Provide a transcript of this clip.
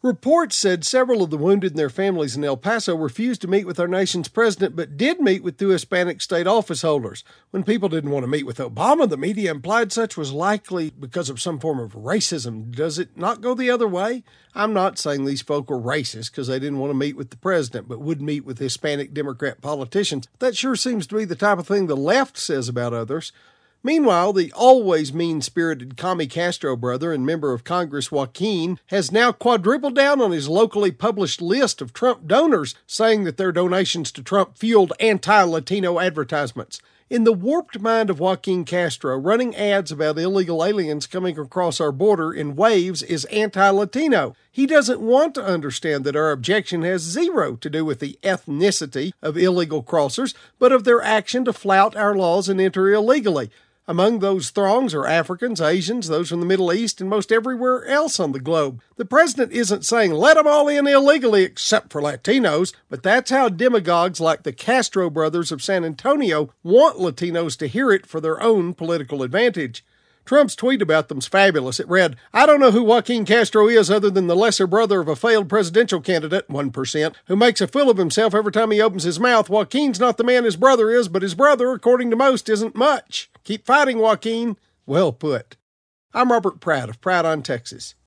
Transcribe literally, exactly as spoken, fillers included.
Reports said several of the wounded and their families in El Paso refused to meet with our nation's president, but did meet with two Hispanic state office holders. When people didn't want to meet with Obama, the media implied such was likely because of some form of racism. Does it not go the other way? I'm not saying these folk were racist because they didn't want to meet with the president, but would meet with Hispanic Democrat politicians. That sure seems to be the type of thing the left says about others. Meanwhile, the always mean-spirited commie Castro brother and member of Congress Joaquin has now quadrupled down on his locally published list of Trump donors, saying that their donations to Trump fueled anti-Latino advertisements. In the warped mind of Joaquin Castro, running ads about illegal aliens coming across our border in waves is anti-Latino. He doesn't want to understand that our objection has zero to do with the ethnicity of illegal crossers, but of their action to flout our laws and enter illegally. Among those throngs are Africans, Asians, those from the Middle East, and most everywhere else on the globe. The president isn't saying, let them all in illegally except for Latinos, but that's how demagogues like the Castro brothers of San Antonio want Latinos to hear it for their own political advantage. Trump's tweet about them's fabulous. It read, I don't know who Joaquin Castro is other than the lesser brother of a failed presidential candidate, one percent, who makes a fool of himself every time he opens his mouth. Joaquin's not the man his brother is, but his brother, according to most, isn't much. Keep fighting, Joaquin. Well put. I'm Robert Pratt of Pratt on Texas.